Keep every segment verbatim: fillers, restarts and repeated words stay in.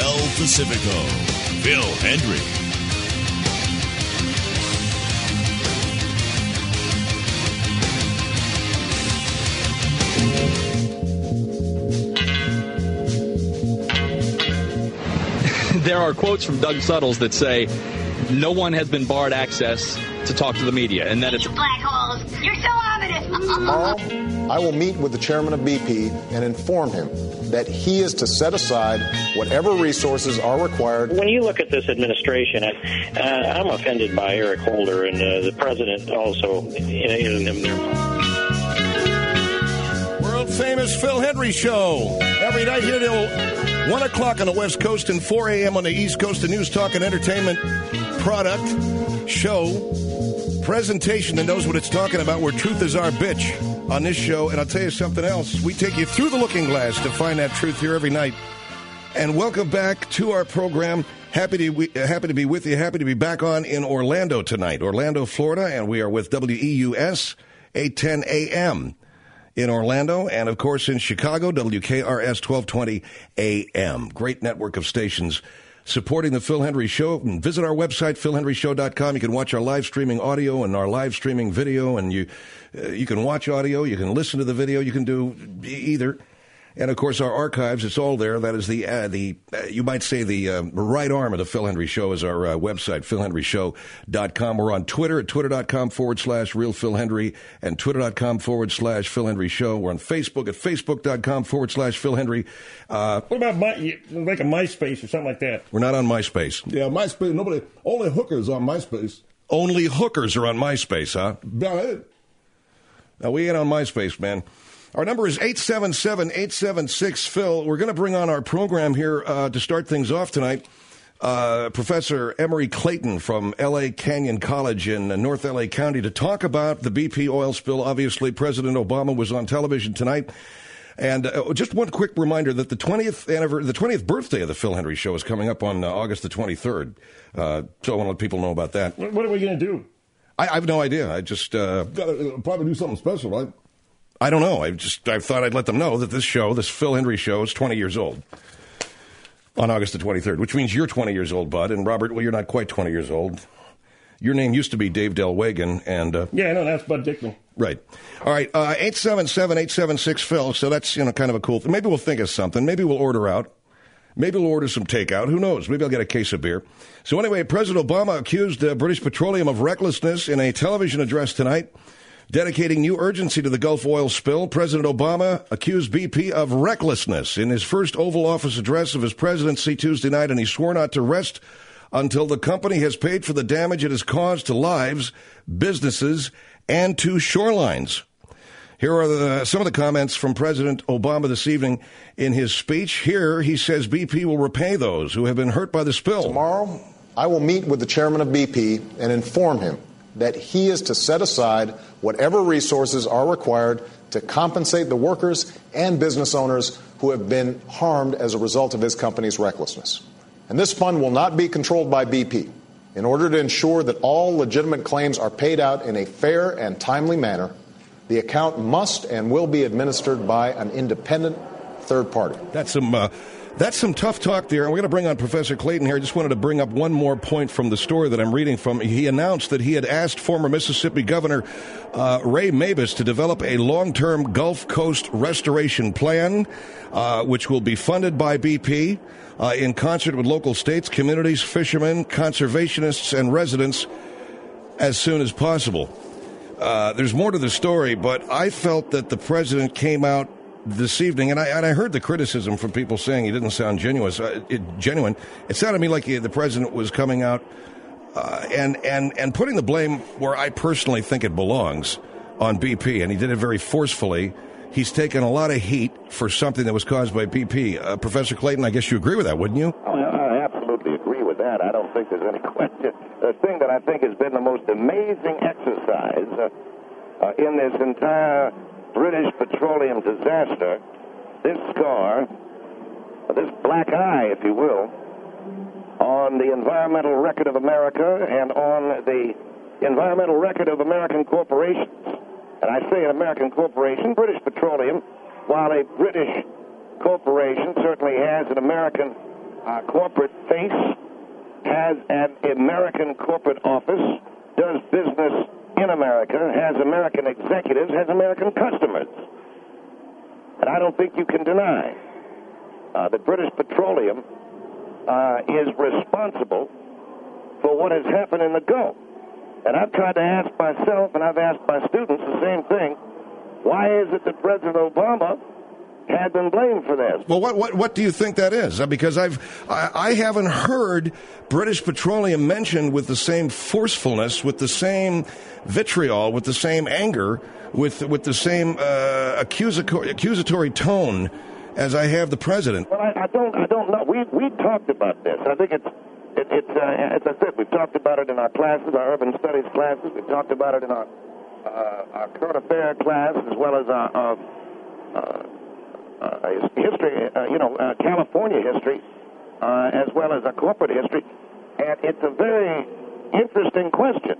El Pacifico, Phil Hendry. There are quotes from Doug Suttles that say no one has been barred access to talk to the media, and that it's black holes. You're so ominous. Tomorrow, I will meet with the chairman of B P and inform him that he is to set aside whatever resources are required. When you look at this administration, I, uh, I'm offended by Eric Holder and uh, the president also in, in their world-famous Phil Hendry Show. Every night here till one o'clock on the West Coast and four a.m. on the East Coast, a news, talk, and entertainment product, show, presentation that knows what it's talking about, where truth is our bitch on this show. And I'll tell you something else. We take you through the looking glass to find that truth here every night. And welcome back to our program. Happy to, we, uh, happy to be with you. Happy to be back on in Orlando tonight, Orlando, Florida. And we are with W E U S, eight ten a.m. in Orlando, and, of course, in Chicago, W K R S, twelve twenty A M. Great network of stations supporting the Phil Hendry Show. And visit our website, phil hendry show dot com. You can watch our live streaming audio and our live streaming video, and you uh, you can watch audio, you can listen to the video, you can do either. And, of course, our archives, it's all there. That is the, uh, the uh, you might say, the uh, right arm of the Phil Hendry Show is our uh, website, phil hendry show dot com. We're on Twitter at twitter.com forward slash real Phil Hendry and twitter.com forward slash Phil Hendry Show. We're on Facebook at facebook.com forward slash Phil Hendry. Uh, what about my, like a MySpace or something like that? We're not on MySpace. Yeah, MySpace, nobody, only hookers on MySpace. Only hookers are on MySpace, huh? Yeah. Now, we ain't on MySpace, man. Our number is eight seven seven, eight seven six, Phil. We're going to bring on our program here uh, to start things off tonight. Uh, Professor Emory Clayton from L A Canyon College in uh, North L A County to talk about the B P oil spill. Obviously, President Obama was on television tonight. And uh, just one quick reminder that the twentieth anniversary, the twentieth birthday of the Phil Hendry Show is coming up on uh, August the twenty-third. Uh, so I want to let people know about that. What are we going to do? I, I have no idea. I just... Uh, Gotta probably do something special, right? I don't know. I just I thought I'd let them know that this show, this Phil Hendry Show, is twenty years old on August the twenty-third, which means you're twenty years old, Bud. And Robert, well, you're not quite twenty years old. Your name used to be Dave Delwagen, and uh, yeah, no, that's Bud Dickman. Right. All right. Uh, eight seven seven, eight seven six, Phil. So that's, you know, kind of a cool thing. Maybe we'll think of something. Maybe we'll order out. Maybe we'll order some takeout. Who knows? Maybe I'll get a case of beer. So anyway, President Obama accused uh, British Petroleum of recklessness in a television address tonight. Dedicating new urgency to the Gulf oil spill, President Obama accused B P of recklessness in his first Oval Office address of his presidency Tuesday night, and he swore not to rest until the company has paid for the damage it has caused to lives, businesses, and to shorelines. Here are the, some of the comments from President Obama this evening in his speech. Here he says B P will repay those who have been hurt by the spill. Tomorrow, I will meet with the chairman of B P and inform him that he is to set aside whatever resources are required to compensate the workers and business owners who have been harmed as a result of his company's recklessness. And this fund will not be controlled by B P. In order to ensure that all legitimate claims are paid out in a fair and timely manner, the account must and will be administered by an independent third party. That's some... Uh That's some tough talk there, and we're going to bring on Professor Clayton here. I just wanted to bring up one more point from the story that I'm reading from. He announced that he had asked former Mississippi Governor uh, Ray Mabus to develop a long-term Gulf Coast restoration plan, uh, which will be funded by B P uh, in concert with local states, communities, fishermen, conservationists, and residents as soon as possible. Uh, there's more to the story, but I felt that the president came out this evening, and I and I heard the criticism from people saying he didn't sound genuine. Uh, it, genuine. It sounded to me like he, the president was coming out uh, and and and putting the blame where I personally think it belongs on B P, and he did it very forcefully. He's taken a lot of heat for something that was caused by B P. Uh, Professor Clayton, I guess you agree with that, wouldn't you? Oh, I absolutely agree with that. I don't think there's any question. The thing that I think has been the most amazing exercise uh, uh, in this entire British petroleum disaster, this scar, this black eye, if you will, on the environmental record of America and on the environmental record of American corporations. And I say an American corporation, British Petroleum, while a British corporation certainly has an American uh, corporate face, has an American corporate office, does business in America, has American executives, has American customers. And I don't think you can deny uh, that British Petroleum uh, is responsible for what has happened in the Gulf. And I've tried to ask myself, and I've asked my students the same thing, why is it that President Obama had been blamed for this? Well, what what what do you think that is? Uh, Because I've I, I haven't heard British Petroleum mentioned with the same forcefulness, with the same vitriol, with the same anger, with with the same uh, accusatory, accusatory tone as I have the president. Well, I, I don't I don't know. We we talked about this. I think it's it, it's uh, as I said, we've talked about it in our classes, our urban studies classes. We've talked about it in our uh, our current affairs class, as well as our. our uh, Uh, history, uh, you know, uh, California history, uh, as well as a corporate history, and it's a very interesting question.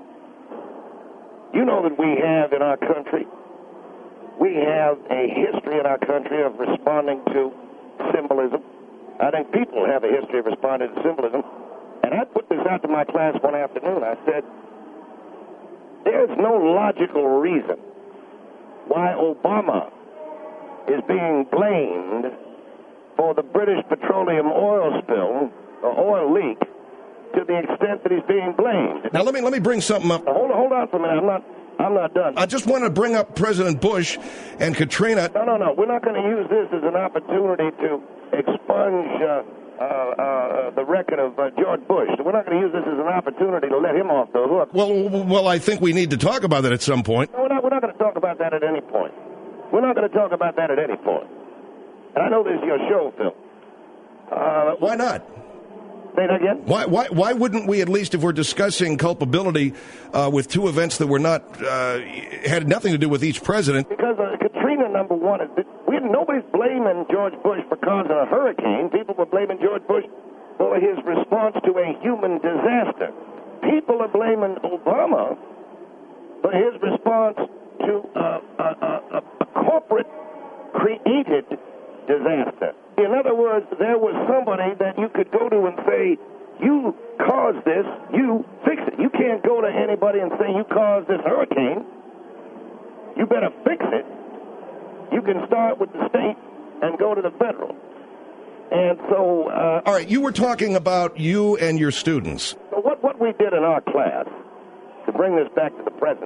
You know that we have in our country, we have a history in our country of responding to symbolism. I think people have a history of responding to symbolism, and I put this out to my class one afternoon. I said, there's no logical reason why Obama is being blamed for the British Petroleum oil spill, or oil leak, to the extent that he's being blamed. Now let me let me bring something up. Now, hold on, hold on for a minute. I'm not I'm not done. I just want to bring up President Bush and Katrina. No, no, no. We're not going to use this as an opportunity to expunge uh, uh, uh, the record of uh, George Bush. We're not going to use this as an opportunity to let him off the hook. Well, well, I think we need to talk about that at some point. No, we're not. We're not going to talk about that at any point. We're not going to talk about that at any point. And I know this is your show, Phil. Uh, Why not? Say that again? Why, why, why wouldn't we, at least if we're discussing culpability uh, with two events that were not, uh, had nothing to do with each president? Because uh, Katrina, number one, is that we, nobody's blaming George Bush for causing a hurricane. People were blaming George Bush for his response to a human disaster. People are blaming Obama for his response to uh, a, a, a corporate-created disaster. In other words, there was somebody that you could go to and say, you caused this, you fix it. You can't go to anybody and say, you caused this hurricane. You better fix it. You can start with the state and go to the federal. And so... Uh, All right, you were talking about you and your students. So what, what we did in our class, to bring this back to the present,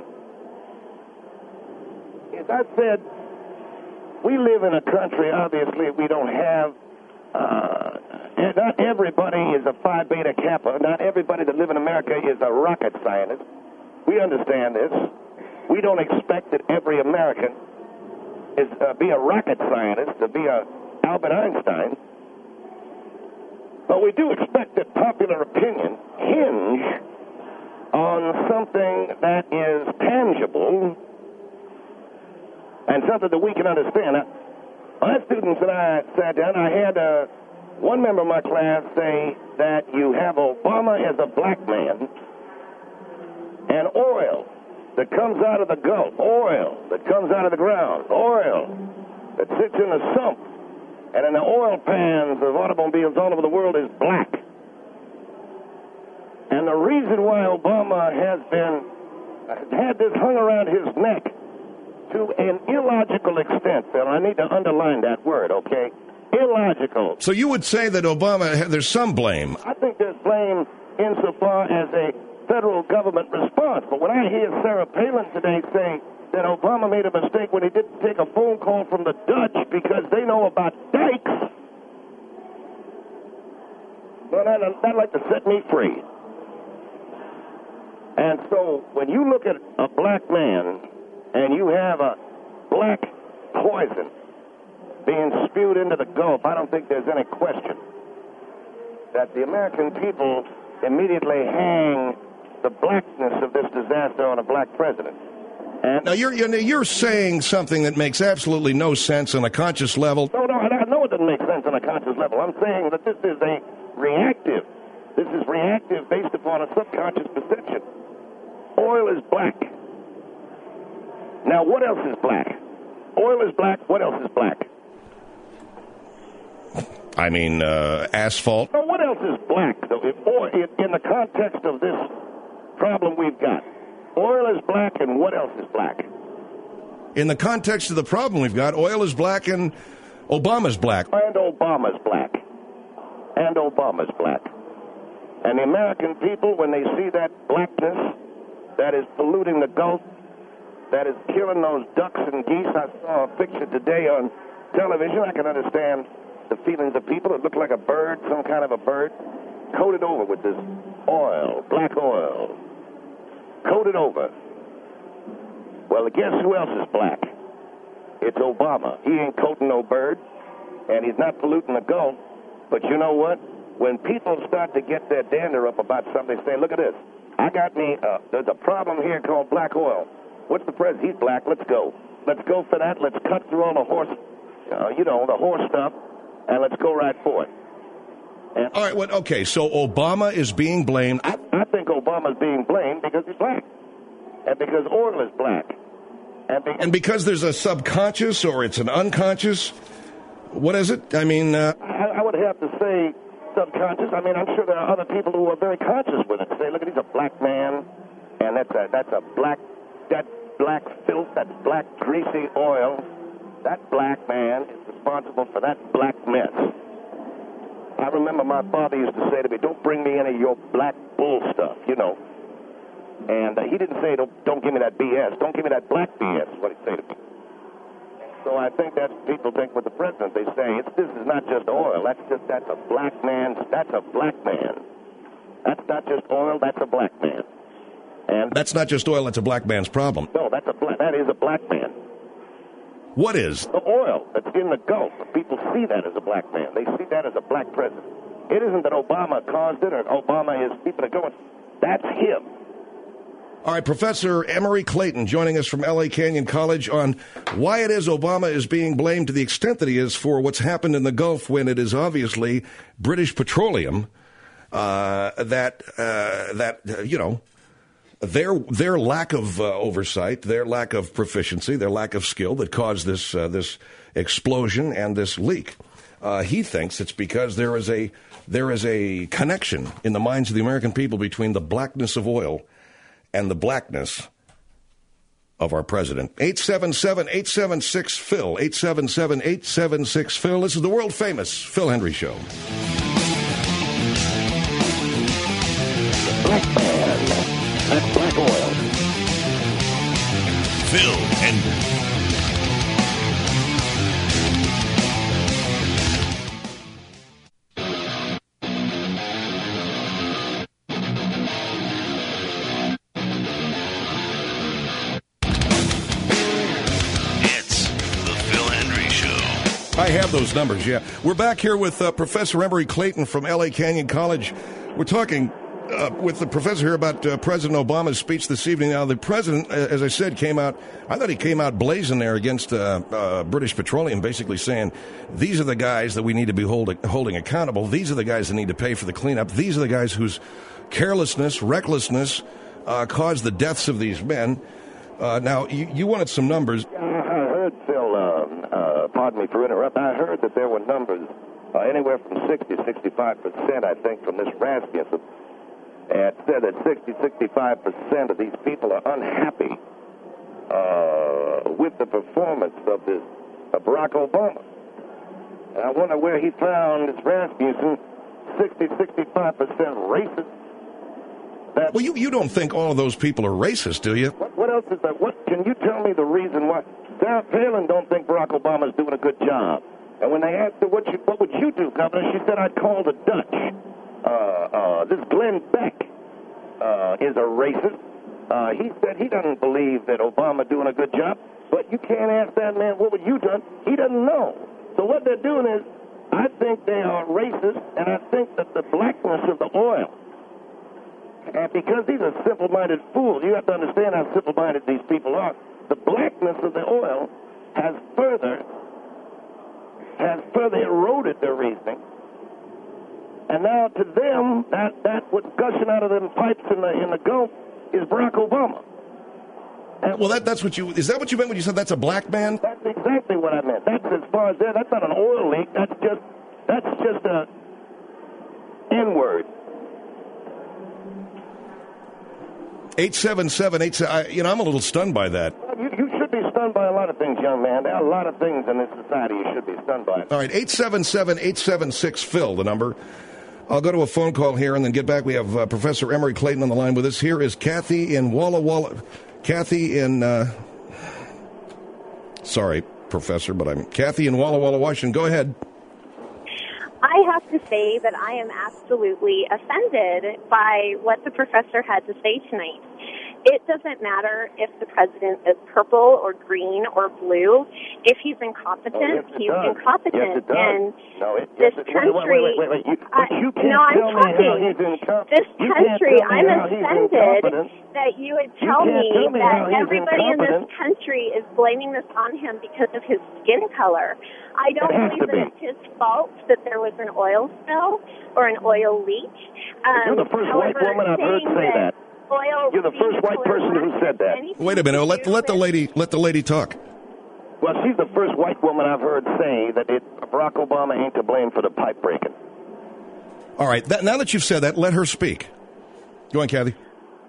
is I said, we live in a country, obviously, we don't have, uh, not everybody is a Phi Beta Kappa. Not everybody that live in America is a rocket scientist. We understand this. We don't expect that every American is uh, be a rocket scientist, to be a Albert Einstein. But we do expect that popular opinion hinge on something that is tangible and something that we can understand. Now, my students and I sat down. I had uh, one member of my class say that you have Obama as a black man and oil that comes out of the Gulf, oil that comes out of the ground, oil that sits in the sump and in the oil pans of automobiles all over the world is black. And the reason why Obama has been had this hung around his neck to an illogical extent, Phil. I need to underline that word, okay? Illogical. So you would say that Obama, there's some blame. I think there's blame insofar as a federal government response. But when I hear Sarah Palin today say that Obama made a mistake when he didn't take a phone call from the Dutch because they know about dikes, well, that'd, that'd like to set me free. And so when you look at a black man and you have a black poison being spewed into the Gulf, I don't think there's any question that the American people immediately hang the blackness of this disaster on a black president. And now, you're, you're you're saying something that makes absolutely no sense on a conscious level. No, no, I know it doesn't make sense on a conscious level. I'm saying that this is a reactive. This is reactive based upon a subconscious perception. Oil is black. Now, what else is black? Oil is black. What else is black? I mean, uh, asphalt. Now, what else is black, though, if, or in, in the context of this problem we've got? Oil is black, and what else is black? In the context of the problem we've got, oil is black and Obama's black. And Obama's black. And Obama's black. And the American people, when they see that blackness that is polluting the Gulf, that is killing those ducks and geese. I saw a picture today on television. I can understand the feelings of people. It looked like a bird, some kind of a bird, coated over with this oil, black oil, coated over. Well, guess who else is black? It's Obama. He ain't coating no bird, and he's not polluting the Gulf. But you know what? When people start to get their dander up about something, they say, look at this. I got me, uh, there's a problem here called black oil. What's the president? He's black. Let's go. Let's go for that. Let's cut through all the horse, uh, you know, the horse stuff, and let's go right for it. And all right, well, okay, so Obama is being blamed. I, I think Obama's being blamed because he's black, and because oil is black. And because, and because there's a subconscious or it's an unconscious, what is it? I mean... Uh, I, I would have to say subconscious. I mean, I'm sure there are other people who are very conscious with it. Say, look, he's a black man, and that's a, that's a black... That black filth, that black greasy oil, that black man is responsible for that black mess. I remember my father used to say to me, don't bring me any of your black bull stuff, you know. And uh, he didn't say, don't, don't give me that B S. Don't give me that black B S, is what he'd say to me. So I think that's what people think with the president. They say, it's, this is not just oil. That's just, that's a black man. That's a black man. That's not just oil. That's a black man. And that's not just oil, that's a black man's problem. No, that's a black, that is a black man. What is? The oil that's in the Gulf. People see that as a black man. They see that as a black president. It isn't that Obama caused it or Obama is people are going. That's him. All right, Professor Emory Clayton joining us from L A Canyon College on why it is Obama is being blamed to the extent that he is for what's happened in the Gulf when it is obviously British Petroleum uh, that, uh, that uh, you know, Their their lack of uh, oversight, their lack of proficiency, their lack of skill that caused this uh, this explosion and this leak. Uh, he thinks it's because there is a there is a connection in the minds of the American people between the blackness of oil and the blackness of our president. eight seven seven, eight seven six, Phil. eight seven seven, eight seven six, Phil. This is the world famous Phil Hendry Show. Black man. That's black oil. Phil Hendry. It's the Phil Hendry Show. I have those numbers, yeah. We're back here with uh, Professor Emory Clayton from L A Canyon College. We're talking Uh, with the professor here about uh, President Obama's speech this evening. Now, the president, uh, as I said, came out, I thought he came out blazing there against uh, uh, British Petroleum, basically saying, these are the guys that we need to be hold, holding accountable. These are the guys that need to pay for the cleanup. These are the guys whose carelessness, recklessness uh, caused the deaths of these men. Uh, now, you, you wanted some numbers. I heard, Phil, uh, uh, pardon me for interrupting, I heard that there were numbers uh, anywhere from sixty to sixty-five percent, I think, from this Rasmussen. And said that sixty, sixty-five percent of these people are unhappy uh, with the performance of this uh, Barack Obama. And I wonder where he found this Rasmussen sixty, sixty-five percent racist. That, well, you, you don't think all of those people are racist, do you? What, what else is that? What can you tell me the reason why? Sarah Palin don't think Barack Obama's doing a good job. And when they asked her, what, you, what would you do, Governor, she said, I'd call the Dutch. Uh, uh, this Glenn Beck uh, is a racist. Uh, he said he doesn't believe that Obama doing a good job, but you can't ask that man, what would you do? He doesn't know. So what they're doing is, I think they are racist, and I think that the blackness of the oil, and because these are simple-minded fools, you have to understand how simple-minded these people are. The blackness of the oil has further, has further eroded their reasoning. And now to them, that, that what's gushing out of them pipes in the in the Gulf is Barack Obama. And well, that that's what you is that what you meant when you said that's a black man? That's exactly what I meant. That's as far as that. That's not an oil leak. That's just That's just a N-word. eight seven seven eight seven. You know, I'm a little stunned by that. You, you should be stunned by a lot of things, young man. There are a lot of things in this society you should be stunned by. All right, eight seven seven eight seven six Phil, the number. I'll go to a phone call here and then get back. We have uh, Professor Emory Clayton on the line with us. Here is Kathy in Walla Walla. Kathy in, uh, sorry, Professor, but I'm Kathy in Walla Walla, Washington. Go ahead. I have to say that I am absolutely offended by what the professor had to say tonight. It doesn't matter if the president is purple or green or blue. If he's incompetent, oh, yes, he's does. incompetent. Yes, it does. And no, it, this yes, it, country... Wait, wait, wait, wait. You, I, you can't no, I'm tell talking. Me how he's incom- this you country, can't tell me I'm how he's offended incompetent. that you would tell you me, tell me that how he's everybody in this incompetent. country is blaming this on him because of his skin color. I don't It has believe to that be. it's his fault that there was an oil spill or an oil leak. Um, You're the first however, white woman I've heard saying say that. Oil You're the first white person who said that. Wait a minute. Let let the lady let the lady talk. Well, she's the first white woman I've heard say that it, Barack Obama ain't to blame for the pipe breaking. All right. That, now that you've said that, let her speak. Go on, Kathy.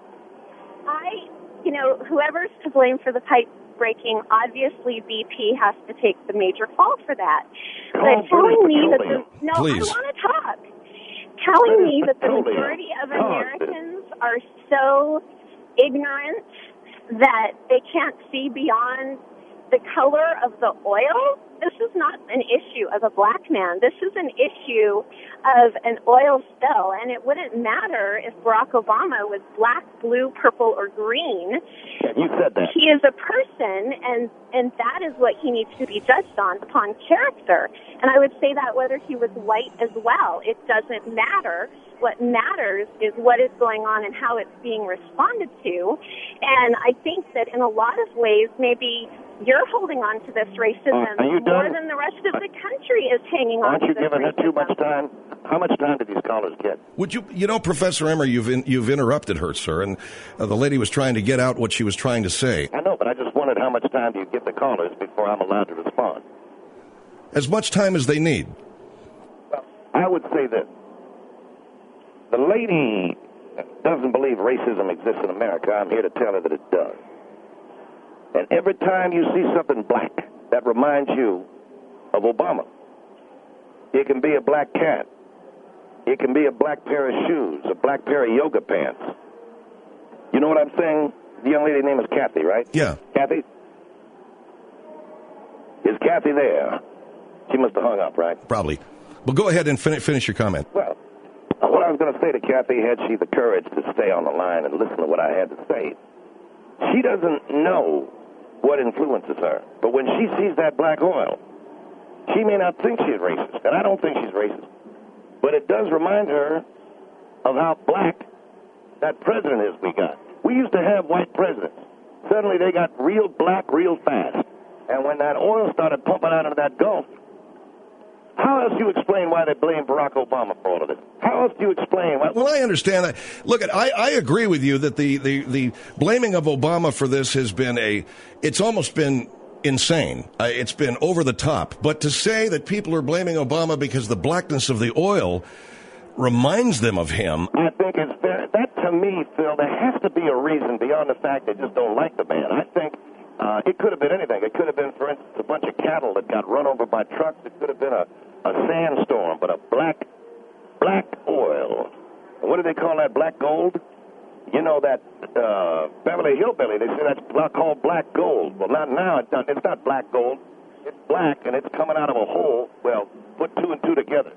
I, you know, whoever's to blame for the pipe breaking, obviously B P has to take the major fault for that. Oh, but telling me that the, no, Please. I want to talk. Telling me that the Petroleum. majority of Talk. Americans are so ignorant that they can't see beyond the color of the oil. This is not an issue of a black man. This is an issue of an oil spill, and it wouldn't matter if Barack Obama was black, blue, purple, or green. Yeah, you said that. He is a person, and, and that is what he needs to be judged on, upon character. And I would say that whether he was white as well. It doesn't matter. What matters is what is going on and how it's being responded to. And I think that in a lot of ways, maybe you're holding on to this racism Uh, are you more done? than the rest of the country is hanging on Aren't to you this giving her racism. too much time? How much time did these callers get? Would you, you know, Professor Emory, you've in, you've interrupted her, sir, and uh, the lady was trying to get out what she was trying to say. I know, but I just wondered how much time do you give the callers before I'm allowed to respond? As much time as they need. Well, I would say this. The lady doesn't believe racism exists in America. I'm here to tell her that it does. And every time you see something black that reminds you of Obama, it can be a black cat. It can be a black pair of shoes, a black pair of yoga pants. You know what I'm saying? The young lady's name is Kathy, right? Yeah. Kathy? Is Kathy there? She must have hung up, right? Probably. Well, go ahead and fin- finish your comment. Well, what I was going to say to Kathy, had she the courage to stay on the line and listen to what I had to say, she doesn't know what influences her. But when she sees that black oil, she may not think she's racist, and I don't think she's racist. But it does remind her of how black that president is we got. We used to have white presidents. Suddenly they got real black real fast. And when that oil started pumping out of that Gulf, how else do you explain why they blame Barack Obama for all of this? How else do you explain why... Well, I understand that. Look, I, I agree with you that the, the, the blaming of Obama for this has been a, it's almost been insane. Uh, it's been over the top. But to say that people are blaming Obama because the blackness of the oil reminds them of him... I think it's fair. That, to me, Phil, there has to be a reason beyond the fact they just don't like the man. I think uh, it could have been anything. It could have been, for instance, a bunch of cattle that got run over by trucks. It could have been a, a sandstorm, but a black, black oil. And what do they call that, black gold? You know, that uh, Beverly Hillbilly, they say that's black, called black gold. Well, not now. It's not, it's not black gold. It's black, and it's coming out of a hole. Well, put two and two together.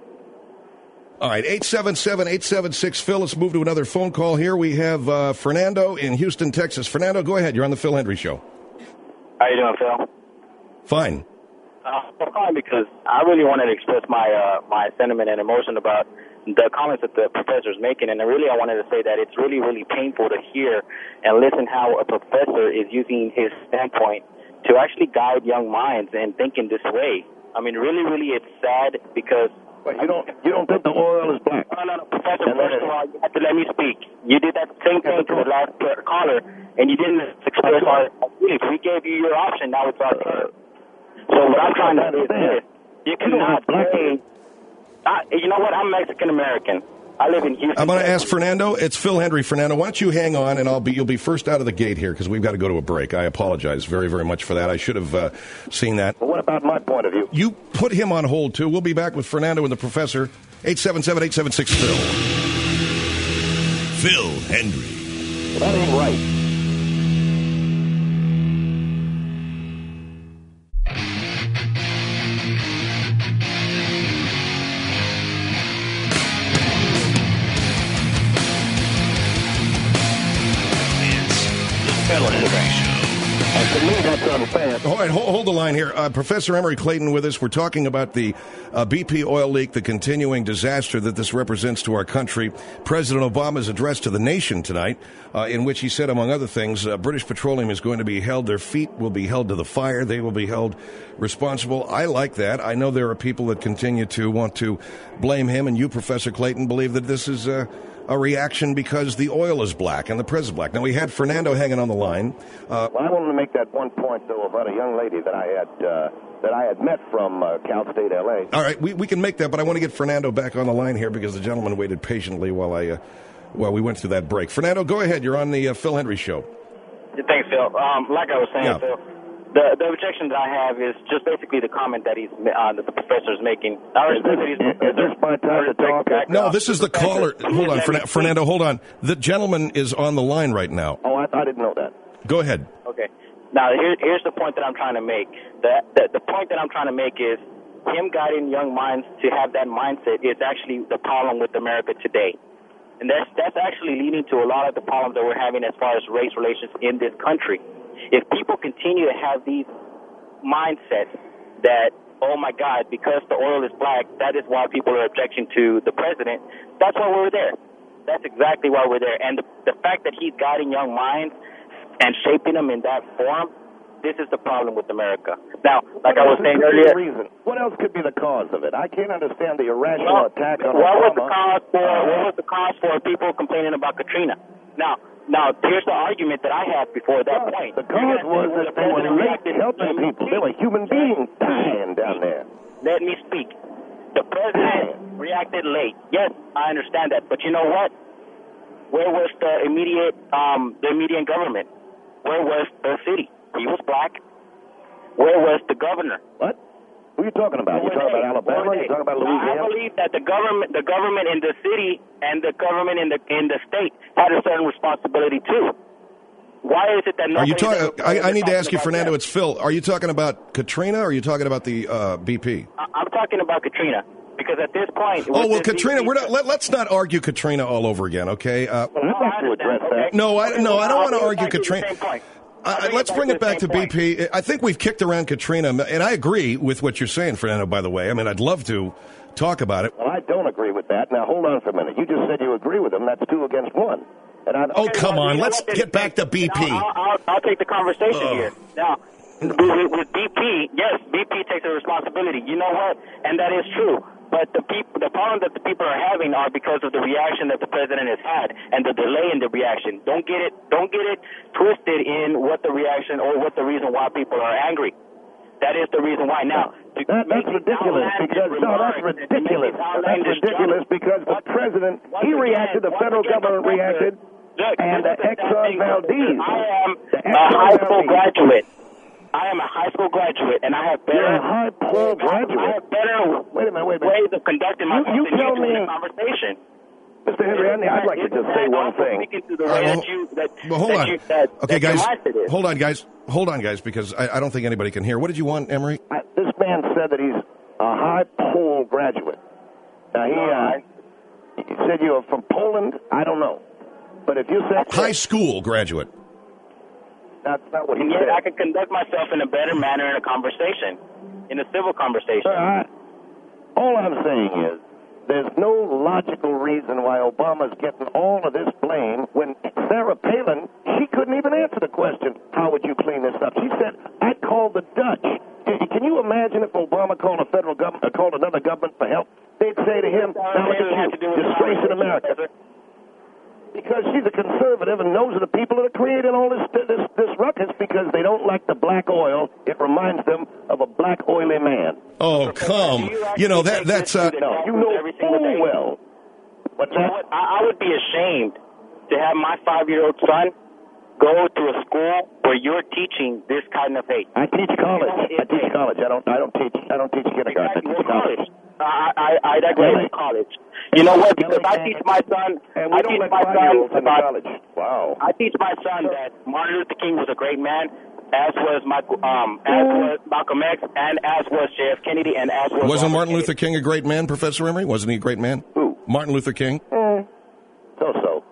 All right, eight seven seven, eight seven six, Phil. Let's move to another phone call here. We have uh, Fernando in Houston, Texas. Fernando, go ahead. You're on the Phil Hendry Show. How you doing, Phil? Fine. Uh, I'm calling because I really wanted to express my uh, my sentiment and emotion about the comments that the professor's making, and really I wanted to say that it's really, really painful to hear and listen how a professor is using his standpoint to actually guide young minds and think in this way. I mean, really, really, it's sad because... But you don't you don't think the oil is black? No, no, no, Professor, first of all, you have to let me speak. You did that same thing to the last caller, and you didn't express our belief. We gave you your option, now it's our turn. So what I'm trying to say is this. You cannot say I, you know what? I'm Mexican American. I live in Houston. I'm going to ask Fernando. It's Phil Hendry. Fernando, why don't you hang on, and I'll be you'll be first out of the gate here because we've got to go to a break. I apologize very, very much for that. I should have uh, seen that. Well, what about my point of view? You put him on hold, too. We'll be back with Fernando and the professor. eight seven seven, eight seven six, Phil. Phil Hendry. That ain't right. Phil Hendry Show. And to me, that's unfair. All right, hold, hold the line here. Uh, Professor Emory Clayton with us. We're talking about the uh, B P oil leak, the continuing disaster that this represents to our country. President Obama's address to the nation tonight, uh, in which he said, among other things, uh, British Petroleum is going to be held, their feet will be held to the fire, they will be held responsible. I like that. I know there are people that continue to want to blame him, and you, Professor Clayton, believe that this is uh, a reaction because the oil is black and the president's black. Now, we had Fernando hanging on the line. Uh, well, I wanted to make that one point, though, about a young lady that I had uh, that I had met from uh, Cal State L A. All right, we, we can make that, but I want to get Fernando back on the line here because the gentleman waited patiently while I uh, while we went through that break. Fernando, go ahead. You're on the uh, Phil Hendry Show. Yeah, thanks, Phil. Um, like I was saying, Yeah. Phil, the the objection that I have is just basically the comment that he's uh, that the professor is making. I respect that he's Is this my time to talk? No, this is the caller. Hold on, Fernan- Fernando, hold on. The gentleman is on the line right now. Oh, I, I didn't know that. Go ahead. Okay. Now, here, here's the point that I'm trying to make. The, the, the point that I'm trying to make is him guiding young minds to have that mindset is actually the problem with America today. And that's, that's actually leading to a lot of the problems that we're having as far as race relations in this country. If people continue to have these mindsets that, oh, my God, because the oil is black, that is why people are objecting to the president, that's why we're there. That's exactly why we're there. And the, the fact that he's guiding young minds and shaping them in that form, this is the problem with America. Now, like I was saying earlier, reason? What else could be the cause of it? I can't understand the irrational well, attack on what was Obama. the cause for what was the cause for people complaining about Katrina? Now, now here's the argument that I had before that Well, point. the cause was that they were late helping people. There were human beings dying down there. Let me speak. The president reacted late. Yes, I understand that, but you know what? Where was the immediate, um, the immediate government? Where was the city? He was black. Where was the governor? What? Who are you talking about? You talking about Alabama? You talking about Louisiana? I believe that the government, the government in the city and the government in the in the state had a certain responsibility too. Why is it that Are you nobody? talking? I, I need to ask you, Fernando. It's Phil. Are you talking about Katrina, or are you talking about the uh, B P? I- I'm talking about Katrina because at this point. Oh well, with this Katrina. B P We're not. Let, let's not argue Katrina all over again, okay? Uh, Well, I'd like to address that. no, I no, I don't want to I'll argue bring it back to the Katrina. same point. Uh, let's bring it back to B P. I think we've kicked around Katrina, and I agree with what you're saying, Fernando, by the way. I mean, I'd love to talk about it. Well, I don't agree with that. Now, hold on for a minute. You just said you agree with them. That's two against one. And I, Oh, come well, on. you know Let's what? get back to B P. I'll, I'll, I'll take the conversation Ugh. here. Now, with, with B P, yes, B P takes a responsibility. You know what? And that is true. But the people, the problem that the people are having are because of the reaction that the president has had and the delay in the reaction. Don't get it, don't get it twisted in what the reaction or what the reason why people are angry. That is the reason why. Now, to that, make that's these ridiculous outlandish because no, that's remarks and to make ridiculous. these That's outlandish ridiculous jumps- because the Once- president once he again- reacted, the once federal again, government Professor, reacted, look, and this the is the sad Exxon thing, Valdez. I am The a Exxon high school Valdez. graduate. I am a high school graduate, and I have better. You're a high school graduate. I have better Wait a minute, wait a minute. ways of conducting myself You- you than tell you do in me- a conversation. Mister Henry, I'd like to just say one thing. To the All right, way well, that you, that, well, hold that on. You, that, Okay, that your guys. mindset is. Hold on, guys. Hold on, guys, because I, I don't think anybody can hear. What did you want, Emory? I, this man said that he's a high Pole graduate. Now, he, uh, he said you're from Poland. I don't know. But if you said... High school graduate. That's not what he And said. yet I can conduct myself in a better manner in a conversation, in a civil conversation. Sir, I, all I'm saying is there's no logical reason why Obama's getting all of this blame when Sarah Palin, she couldn't even answer the question, how would you clean this up? She said, I'd call the Dutch. Can- Can you imagine if Obama called a federal government, or called another government for help? They'd say to him, now look at you, disgracing America. Because she's a conservative, and those are the people that are creating all this this this ruckus because they don't like the black oil. It reminds them of a black oily man. Oh, come. You know, that that's... Uh, no, you know full well. But you know what? I, I would be ashamed to have my five-year-old son go to a school where you're teaching this kind of hate. I teach college. I teach college. I don't. I don't teach. I don't teach kindergarten. I teach college. I, I, I digress. Really? College. You know what? Because I teach my son. And we I don't teach let my son about college. Wow. I teach my son that Martin Luther King was a great man, as was Michael, um, as was Malcolm X, and as was J F Kennedy, and as was. Wasn't Robert Martin Luther King a great man, Professor Emery? Wasn't he a great man? Who? Martin Luther King. Mm. So so.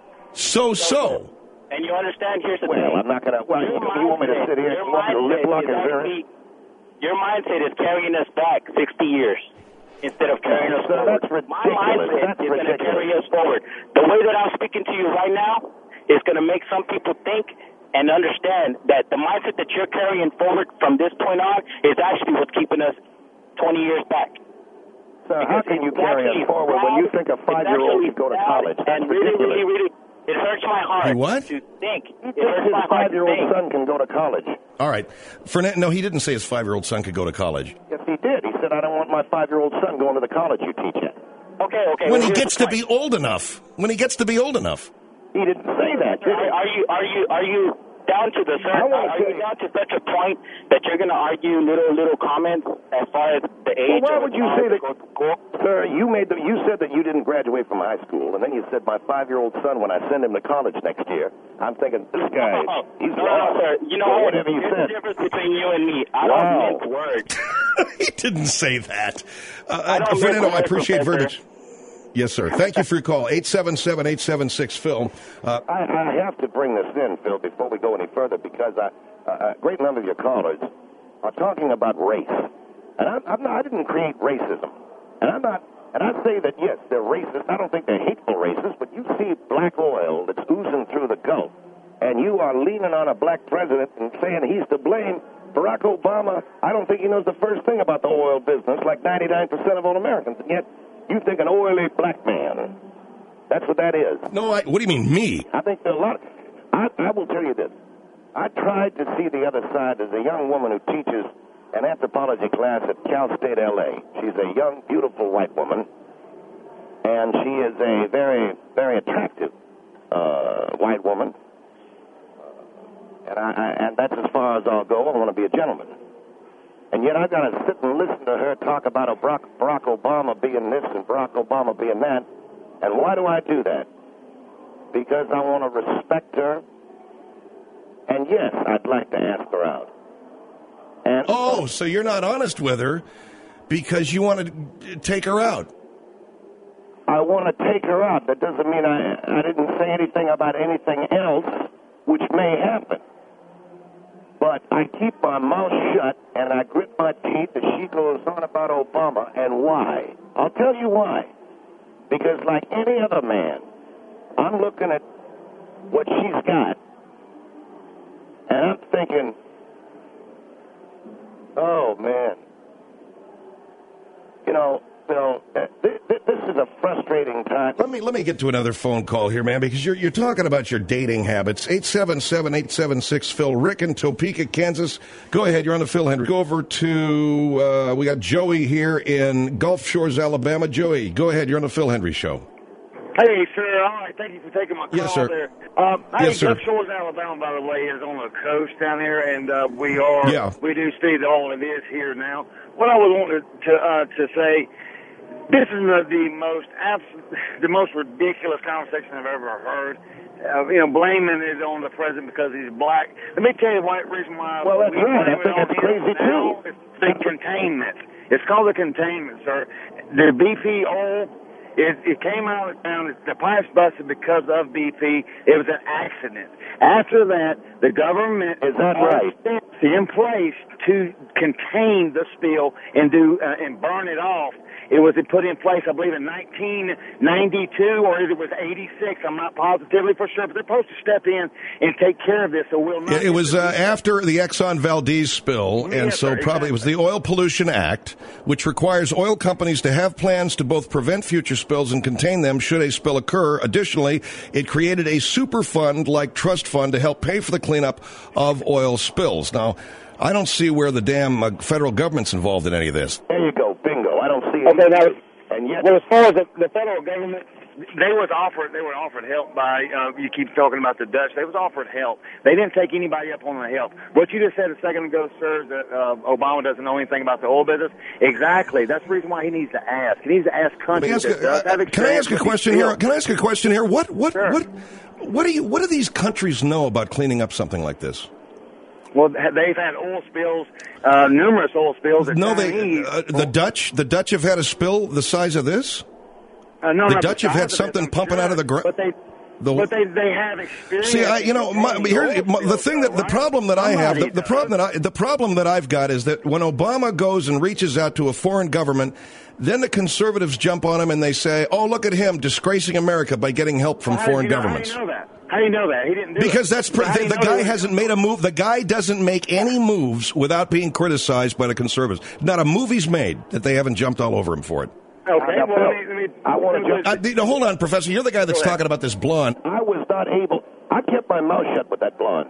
So so. And you understand? Here's the well, thing. Well, I'm not gonna. Well, you, you want me to sit here? You want me to lip lock and very? Your mindset is carrying us back sixty years instead of carrying us so forward. That's ridiculous. My mindset that's is going to ridiculous. carry us forward. The way that I'm speaking to you right now is going to make some people think and understand that the mindset that you're carrying forward from this point on is actually what's keeping us twenty years back. So how can you carry us forward when you think a five-year-old should go to college? That's and really, ridiculous. really, really, it hurts my heart Hey, what? to think. He It thinks hurts his my heart to five-year-old think. son can go to college. All right. Fernan- no, he didn't say his five-year-old son could go to college. Yes, he did. He said, I don't want my five-year-old son going to the college you teach at. Okay, okay. When well, he here's gets the to be point. old enough. When he gets to be old enough. He didn't say that, did he? Are, are you, are you, are you down to the I certain, wanna are tell you you- down to such a point that you're going to argue little, little comments as far as the age? Well, why of would a you child say to that, go to school? sir? You made the. You said that you didn't graduate from high school, and then you said my five-year-old son, when I send him to college next year, I'm thinking this guy, No, he's no, lost. sir. You know Or what? whatever you There's said. a difference between you and me. I Wow. don't mince words. He didn't say that. Uh, I don't Fernando, make I appreciate words, verdict. Yes, sir. Thank you for your call. eight seven seven, eight seven six, Phil. Uh, I, I have to bring this in, Phil, before we go any further, because I, uh, a great number of your callers are talking about race, and I'm, I'm not, I didn't create racism, and I'm not. And I say that yes, they're racist. I don't think they're hateful racists, but you see black oil that's oozing through the Gulf, and you are leaning on a black president and saying he's to blame. Barack Obama, I don't think he knows the first thing about the oil business, like ninety-nine percent of all Americans, and yet you think an oily black man. That's what that is. no, I, what do you mean, me? I think there are a lot. I, I will tell you this. I tried to see the other side as a young woman who teaches an anthropology class at Cal State L A. She's a young, beautiful white woman, and she is a very, very attractive uh, white woman. And I, I, and that's as far as I'll go. I want to be a gentleman. And yet I've got to sit and listen to her talk about a Barack, Barack Obama being this and Barack Obama being that. And why do I do that? Because I want to respect her. And yes, I'd like to ask her out. And Oh, so you're not honest with her because you want to take her out. I want to take her out. That doesn't mean I, I didn't say anything about anything else, which may happen. But I keep my mouth shut and I grit my teeth as she goes on about Obama. And why? I'll tell you why. Because like any other man, I'm looking at what she's got, and I'm thinking, oh, man. You know, Phil, uh, th- th- this is a frustrating time. Let me let me get to another phone call here, man, because you're you're talking about your dating habits. eight seven seven, eight seven six, Phil. Rick in Topeka, Kansas. Go ahead. You're on the Phil Hendry. Go over to, uh, we got Joey here in Gulf Shores, Alabama. Joey, go ahead. You're on the Phil Hendry Show. Hey, sir. All right. Thank you for taking my call Yes, sir. there. Um, hey, Yes, sir. Gulf Shores, Alabama, by the way, is on the coast down here, and uh, we are, Yeah. we do see that all of this here now. What I was wanting to, uh, to say, this is the, the most abs- the most ridiculous conversation I've ever heard. Uh, you know, blaming it on the president because he's black. Let me tell you why reason why. Well, that's we right. blame I it think on that's him crazy, now. too. It's the containment. It's called the containment, sir. The B P oil. It, it came out of town. The pipes busted because of B P. It was an accident. After that, the government Is that right? steps in place to contain the spill and do uh, and burn it off. It was put in place, I believe, in nineteen ninety-two or it was eighty-six. I'm not positively for sure, but they're supposed to step in and take care of this. So we'll not. It, it was uh, after the Exxon Valdez spill, and Yes, so sir, probably it was the Oil Pollution Act, which requires oil companies to have plans to both prevent future spills and contain them should a spill occur. Additionally, it created a super fund like trust fund to help pay for the cleanup of oil spills. Now, I don't see where the damn uh, federal government's involved in any of this. There you go, bingo. I don't see it. Okay, now, and yet, well, as far as the, the federal government, they was offered they were offered help by uh, you keep talking about the Dutch. They was offered help. They didn't take anybody up on the help. What you just said a second ago, sir, that uh, Obama doesn't know anything about the oil business. Exactly. That's the reason why he needs to ask. He needs to ask countries that does have experience. Can I ask a question here? Can I ask a question here? What what Sure. what what do you what do these countries know about cleaning up something like this? Well, they've had oil spills, uh, numerous oil spills. No, they uh, the Dutch the Dutch have had a spill the size of this. Uh, no, the not Dutch have had something pumping out of the ground. But they, the, but they, they have experience. See, I, you know, my, here, my, the thing that the problem that I have, the, the problem that I, the problem that I've got is that when Obama goes and reaches out to a foreign government, then the conservatives jump on him and they say, "Oh, look at him disgracing America by getting help from How foreign do you know, governments." How do you know that? How do you know that? He didn't do because it. that's pr- How do the, you the know guy that? hasn't made a move. The guy doesn't make any moves without being criticized by the conservatives. Not a movie's made that they haven't jumped all over him for it. Okay, Now, well, Phil, let me, let me, I want to Uh, just. the- hold on, Professor. You're the guy that's talking about this blonde. I was not able. I kept my mouth shut with that blonde.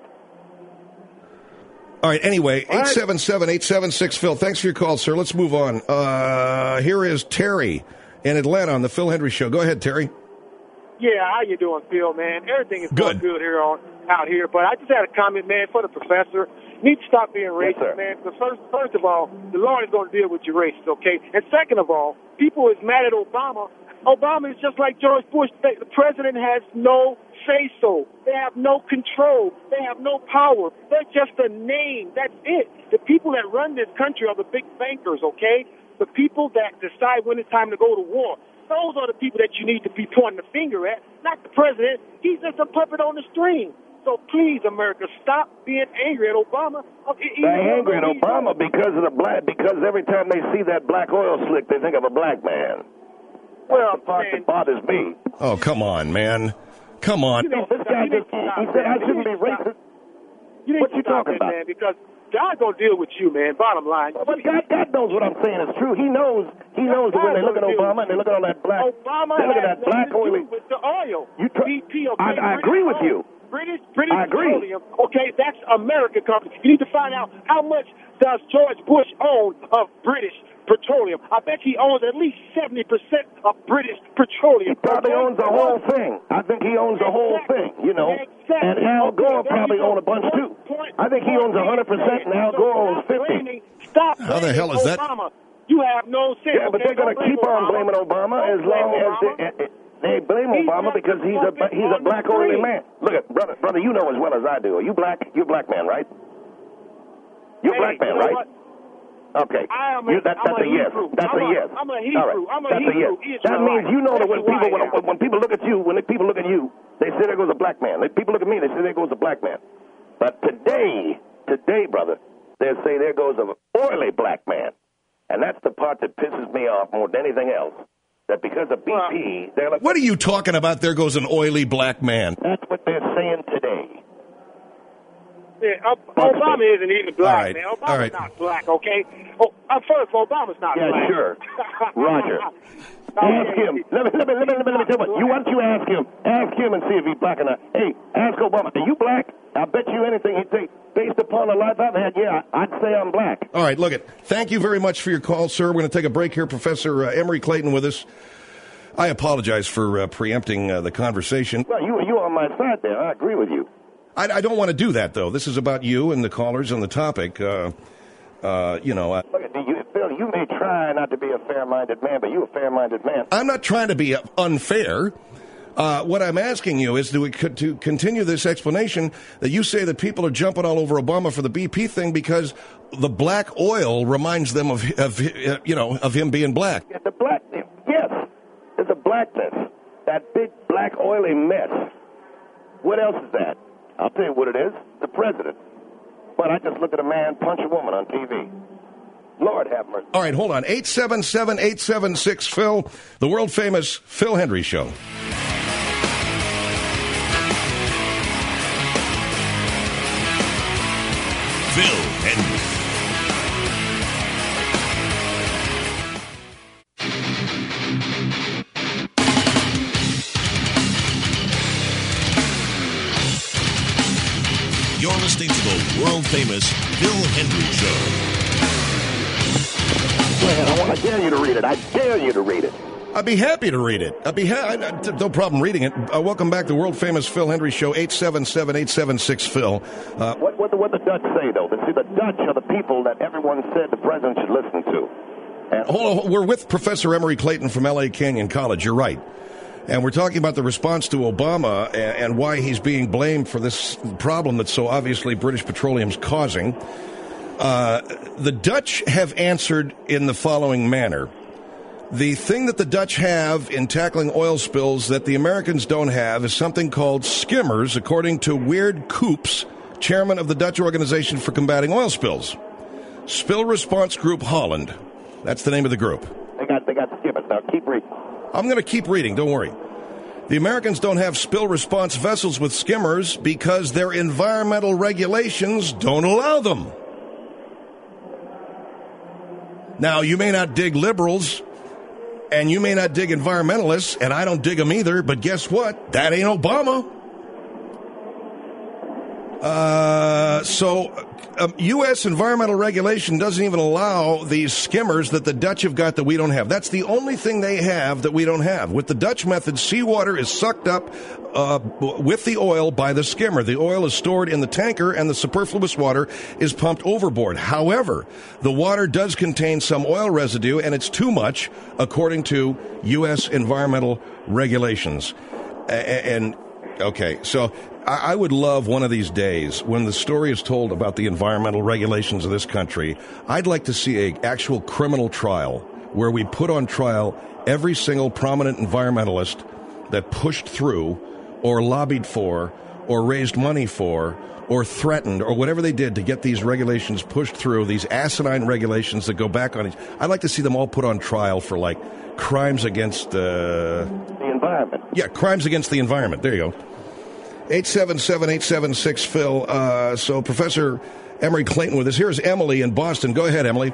All right, anyway, eight seven seven, eight seven six, Phil. Thanks for your call, sir. Let's move on. Uh, here is Terry in Atlanta on the Phil Hendry Show. Go ahead, Terry. Yeah, how you doing, Phil, man? Everything is Good. going good here on out here, but I just had a comment, man, for the professor. You need to stop being racist, sir. man. Because first, first of all, the Lord is going to deal with your racists, okay? And second of all, people is mad at Obama. Obama is just like George Bush. They, the president has no say-so. They have no control. They have no power. They're just a name. That's it. The people that run this country are the big bankers, okay? The people that decide when it's time to go to war. Those are the people that you need to be pointing the finger at, not the president. He's just a puppet on the string. So please, America, stop being angry at Obama. They're angry at Obama because of the black. Because every time they see that black oil slick, they think of a black man. Well, That's the part that bothers me. Oh, come on, man. Come on. You know, this guy just, he said I shouldn't be racist. You need What to you stop talking it, about? man, because God gonna deal with you, man. Bottom line. But God, God knows what I'm saying is true. He knows. He knows that when they look at Obama and they look at all that black, Obama they look at has that black nothing to oily. do with the oil. You tr- B P, okay, I, I British agree with oil. you. British, British I agree. Petroleum. Okay, that's American company. You need to find out how much does George Bush own of British Petroleum. I bet he owns at least seventy percent of British Petroleum. He probably Okay? owns the whole thing. I think he owns the whole thing, you know. Exactly. And Al Okay, Gore there probably you go. owns a bunch too. Point- I think he owns one hundred percent and Al So Gore owns stop fifty. blaming- Stop How the hell is that? Obama. You have no sense. Yeah, but okay? they're going to Don't blame keep on Obama. blaming Obama Don't as long blame as Obama. they, eh, eh, they blame He's Obama just because a he's a puppet he's a on the black oily string. man. Look at brother, brother, you know as well as I do. Are you black? You're a black man, right? You're a Hey, black man, you know right? what? Okay. I am a- You- that, I'm that's a a yes. Hebrew. That's I'm a a- yes. I'm a All Hebrew. right. I'm a That's Hebrew a yes. That Israelite. means you know that when That's who people I when, am. when, when people look at you, when the people look at you, they say there goes a black man. When people look at me, they say there goes a black man. But today, today, brother, they say there goes an oily black man. And that's the part that pisses me off more than anything else. That because of B P, they're like, What are you talking about? There goes an oily black man. that's what they're saying today. Yeah, Obama isn't even black, All right. man. Obama's All right. not black, okay? Oh, uh, first, Obama's not Yeah, black. sure. Roger. Ask him. Let me, let me, let me, let me, let me tell you what. You, why don't you ask him? Ask him and see if he's black or not. Hey, ask Obama. Are you black? I bet you anything he'd say, based upon the life I've had, yeah, I'd say I'm black. All right, look it. Thank you very much for your call, sir. We're going to take a break here. Professor uh, Emory Clayton with us. I apologize for uh, preempting uh, the conversation. Well, you, you on my side there. I agree with you. I, I don't want to do that, though. This is about you and the callers and the topic. Uh, uh, you know, I, Look at you, Phil. You may try not to be a fair-minded man, but you're a fair-minded man. I'm not trying to be unfair. Uh, what I'm asking you is to, to continue this explanation that you say that people are jumping all over Obama for the B P thing because the black oil reminds them of, of uh, you know, of him being black. Yeah, the black, yes, there's a blackness. That big black oily mess. What else is that? I'll tell you what it is. The president. But I just look at a man punch a woman on T V. Lord have mercy. All right, hold on. eight seven seven, eight seven six, Phil, the world-famous Phil Hendry Show. Phil Hendry. You're listening to the world-famous Phil Hendry Show. Go ahead. I, want, I dare you to read it. I dare you to read it. I'd be happy to read it. I'd be ha- no problem reading it. Uh, welcome back to the world-famous Phil Hendry Show, eight seven seven, eight seven six, Phil. Uh, what, what, the, what the Dutch say, though? See, the Dutch are the people that everyone said the president should listen to. And hold on, we're with Professor Emory Clayton from L A Canyon College. You're right. And we're talking about the response to Obama and, and why he's being blamed for this problem that so obviously British Petroleum's causing. Uh, the Dutch have answered in the following manner. The thing that the Dutch have in tackling oil spills that the Americans don't have is something called skimmers, according to Weird Koops, chairman of the Dutch Organization for Combating Oil Spills. Spill Response Group Holland. That's the name of the group. They got, they got skimmers. Now keep reading. I'm going to keep reading, don't worry. The Americans don't have spill response vessels with skimmers because their environmental regulations don't allow them. Now, you may not dig liberals, and you may not dig environmentalists, and I don't dig them either, but guess what? That ain't Obama. Uh, so, um, U S environmental regulation doesn't even allow these skimmers that the Dutch have got that we don't have. That's the only thing they have that we don't have. With the Dutch method, seawater is sucked up uh, with the oil by the skimmer. The oil is stored in the tanker, and the superfluous water is pumped overboard. However, the water does contain some oil residue, and it's too much, according to U S environmental regulations. And, okay, so I would love one of these days when the story is told about the environmental regulations of this country. I'd like to see an actual criminal trial where we put on trial every single prominent environmentalist that pushed through or lobbied for or raised money for or threatened or whatever they did to get these regulations pushed through, these asinine regulations that go back on each. I'd like to see them all put on trial for, like, crimes against uh, the environment. Yeah, crimes against the environment. There you go. eight seven seven, eight seven six, Phil. Uh, so Professor Emory Clayton with us. Here's Emily in Boston. Go ahead, Emily.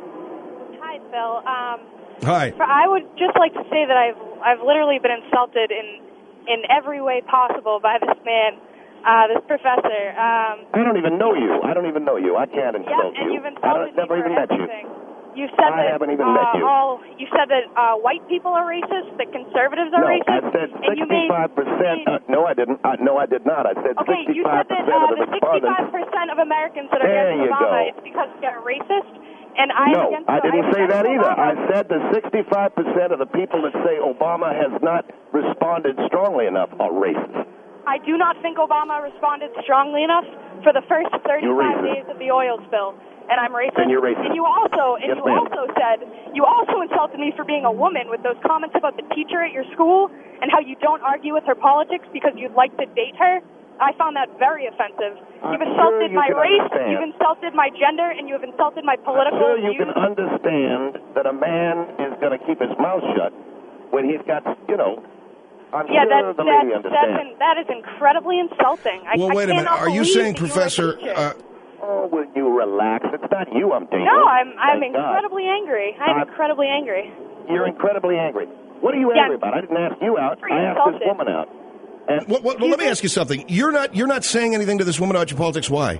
Hi, Phil. Um, Hi. I would just like to say that I've I've literally been insulted in in every way possible by this man, uh, this professor. Um, I don't even know you. I don't even know you. I can't insult yeah, and you. you've insulted I never me for even everything. met you. You said I that haven't even uh, met you. all you said that uh, white people are racist, that conservatives are no, racist. I said sixty-five percent. Uh, no, I didn't. Uh, no, I did not. I said okay, you said sixty-five that percent uh, of the the respondents. sixty-five percent of Americans that are There against you Obama, go. it's because they're racist. And I'm no, against I didn't I'm say that against either. Obama. I said the sixty-five percent of the people that say Obama has not responded strongly enough are racist. I do not think Obama responded strongly enough for the first thirty-five days of the oil spill. And I'm racist. And you're racist. And you also, and Yes, you ma'am. also said, you also insulted me for being a woman with those comments about the teacher at your school and how you don't argue with her politics because you'd like to date her. I found that very offensive. I'm You've insulted sure you my can race, understand. you've insulted my gender, and you have insulted my political I'm sure you views. can understand that a man is going to keep his mouth shut when he's got, you know, I'm yeah, sure that's, the that's, lady that's understands. in, that is incredibly insulting. I, Well, I wait a minute. cannot Are you believe saying, that you were a Professor... teacher. Uh, Oh, will you relax? It's not you I'm dating. No, I'm I'm Thank God. incredibly angry. I'm I'm- incredibly angry. You're incredibly angry. What are you Yeah. angry about? I didn't ask you out. Pretty I asked insulted. this woman out. And well, well, let me ask you something. You're not you're not saying anything to this woman about your politics. Why?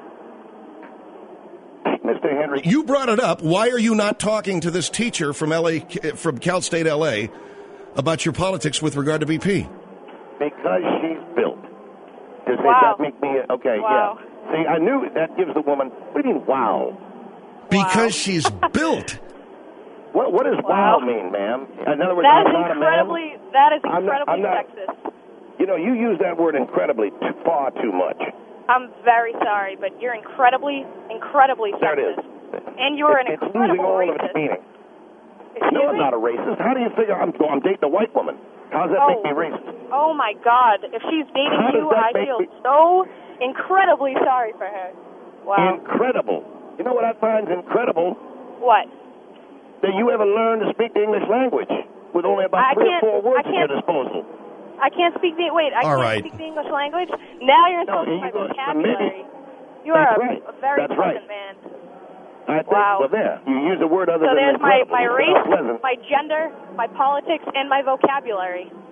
Mister Henry, You brought it up. Why are you not talking to this teacher from L A, from Cal State L A, about your politics with regard to B P? because she's built. Does Wow. that make me okay? Wow. Yeah. See, I knew that gives the woman. What do you mean, wow? Because she's built. What What does wow, mean, ma'am? In other words, That I'm is not a man. incredibly that is I'm not- incredibly I'm not- sexist. You know, you use that word incredibly too, far too much. I'm very sorry, but you're incredibly, incredibly There it sexist. is. And you are an It's losing incredible all of racist. its meaning. Excuse No, I'm me? not a racist. How do you figure I'm, I'm dating a white woman? How does that Oh. make me racist? Oh my God! If she's dating How does you, that I make feel me- so incredibly sorry for her. Wow. Incredible. You know what I find incredible? What? That you ever learned to speak the English language with only about I three or can't- four words I at your can't- disposal. I can't speak the wait. I All can't right. speak the English language. Now you're No, insulting you my go- vocabulary. You That's are a, right. a very That's pleasant right. man. I think, Wow. well, there. You use a word other So than there's my, incredible. my It's not race, pleasant. my gender, my politics, and my vocabulary.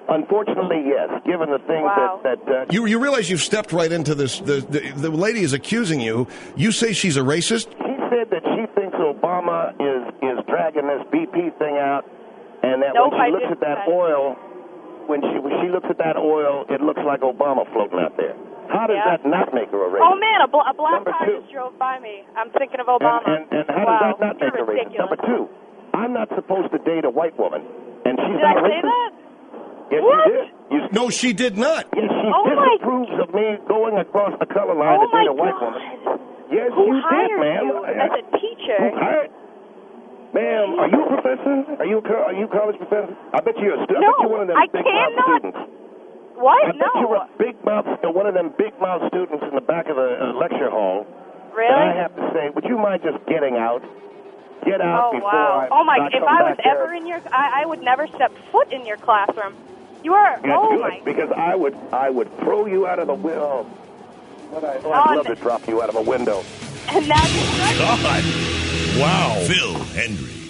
Unfortunately, yes. Given the things Wow. that, that uh, You you realize you've stepped right into this. The, the the lady is accusing you. You say she's a racist. she said that she thinks Obama is is dragging this B P thing out, and that Nope, when I she looks didn't at that say. oil, when she when she looks at that oil, it looks like Obama floating out there. How does Yeah. that not make her a racist? Oh man, a, bl- a black Number car two. just drove by me. I'm thinking of Obama. And, and, and how wow, does that not you're make her racist? ridiculous. Number two, I'm not supposed to date a white woman, and she's Did I not say racist. that? Yes, What? you did. You, No, she did not. yes, she Oh, my- disapproves of me going across the color line Oh to date my a white God. woman. Yes, Who you did, hired ma'am. you as a teacher? Who hired? Ma'am, are you a professor? Are you a, co- are you a college professor? I bet you're a stu- I No, bet you're one of them I big mouth cannot. students. What? I bet No. you're a big mouth, uh, one of them big mouth students in the back of the uh, lecture hall. Really? And I have to say, would you mind just getting out? Get out Oh before wow! I. Oh my! I If come I was back there. ever in your, I, I would never step foot in your classroom. You are. That's oh good, my! because I would I would throw you out of the window. But I, oh, Oh, I'd love and- to drop you out of a window. And now you're. God. Wow. Phil Hendry.